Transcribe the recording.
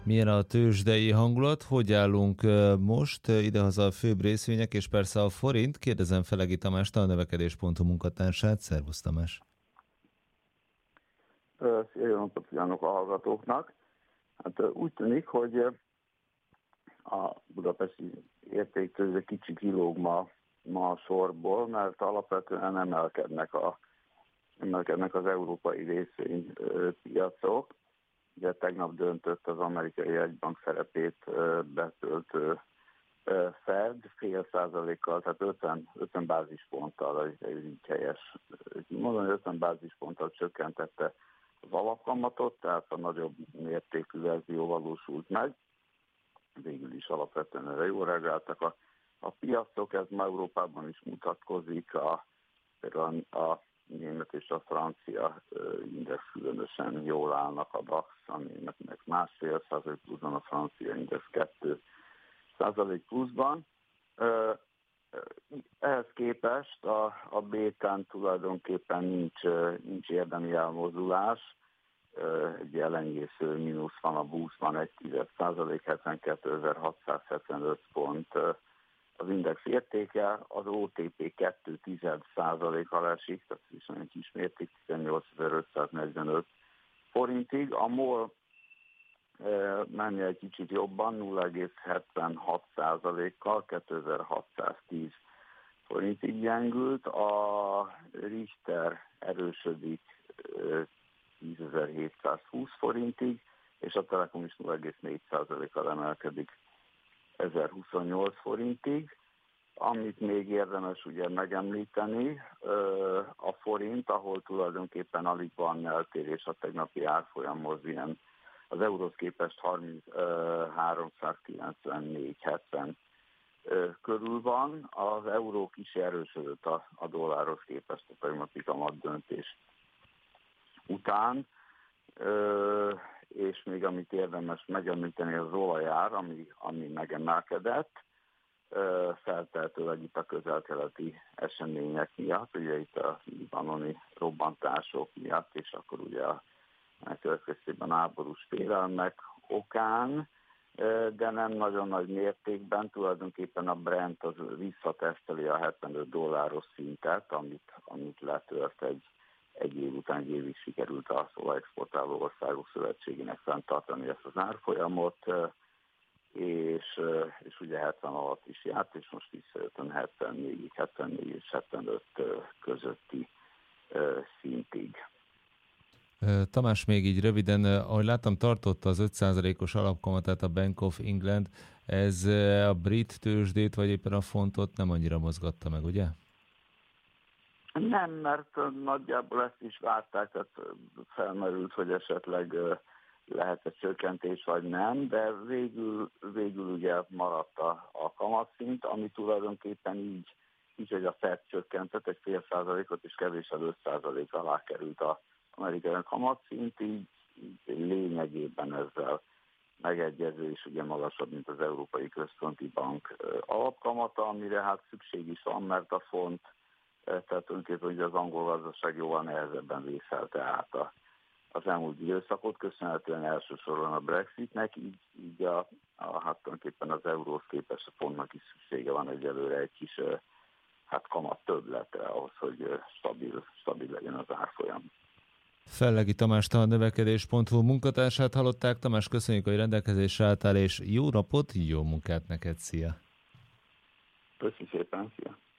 Milyen a tőzsdei hangulat? Hogy állunk most? Idehaza a főbb részvények, és persze a forint. Kérdezem Felegi Tamást, a növekedés.hu munkatársát. Szervusz Tamás! Jó napot kívánok a hallgatóknak! Hát úgy tűnik, hogy a budapesti értéktőzsde kicsit kilóg ma a sorból, mert alapvetően emelkednek az európai részvénypiacok. Ugye tegnap döntött az amerikai jegybank szerepét betöltő Fed 0,5%-kal, tehát 50 bázisponttal, ez így helyes mondani, 50 bázisponttal csökkentette az alapkamatot, tehát a nagyobb mértékű verzió valósult meg. Végül is alapvetően erre jól reagáltak a piacok, ez ma Európában is mutatkozik, például a német és a francia index különösen jól állnak, a DAX, a németnek 1,5% pluszban, a francia index 2% pluszban. Ehhez képest a bétán tulajdonképpen nincs érdemi elmozdulás, egy elenyésző mínusz van a buszban, 1,1%, 72.675 pont az index értéke, az OTP 2,1%-kal esik, tehát viszonylag kis mérték, 18.545 forintig, a MOL menje egy kicsit jobban, 0,76%-kal, 2610 forintig gyengült, a Richter erősödik 10.720 forintig, és a Telekom is 0,4%-kal emelkedik 1028 forintig. Amit még érdemes ugye megemlíteni, a forint, ahol tulajdonképpen alig van eltérés a tegnapi árfolyamhoz, ilyen az euróhoz képest 394,70 körül van, az euró kis erősödött a dollárhoz képest a tegnapi kamatdöntés után, és még amit érdemes megemlíteni, az olajár, ami megemelkedett, feltehetőleg itt a közel-keleti események miatt, ugye itt a libanoni robbantások miatt, és akkor ugye a következtében háborús félelmek okán, de nem nagyon nagy mértékben, tulajdonképpen a Brent az visszateszteli a $75 szintet, amit letört egy év után, egy évig sikerült a Olajexportáló Országok Szövetségének fenntartani ezt az árfolyamot, és ugye 70 alatt is járt, és most visszajött a 74 és 75 közötti szintig. Tamás, még így röviden, ahogy láttam, tartotta az 5%-os alapkamatát a Bank of England. Ez a brit tőzsdét, vagy éppen a fontot nem annyira mozgatta meg, ugye? Nem, mert nagyjából ezt is várták, tehát felmerült, hogy esetleg lehet egy csökkentés, vagy nem, de végül ugye maradt a kamatszint, ami tulajdonképpen így, hogy a Fed csökkentett egy 0,5%-ot, és kevéssel 5% alá került az amerikai kamatszint, így lényegében ezzel megegyező, és ugye magasabb, mint az Európai Központi Bank alapkamata, amire hát szükség is van, mert a font, tehát tulajdonképpen ugye az angol gazdaság jóval nehezebben vészelte át az elmúlt időszakot, köszönhetően elsősorban a Brexitnek, így hát tulajdonképpen az euróhoz képest a fontnak is szüksége van egyelőre egy kis kamat többletre ahhoz, hogy stabil legyen az árfolyam. Fellegi Tamást, a növekedés.hu munkatársát hallották. Tamás, köszönjük, hogy rendelkezésre álltál, és jó napot, jó munkát neked, szia! Köszönjük szépen, szia!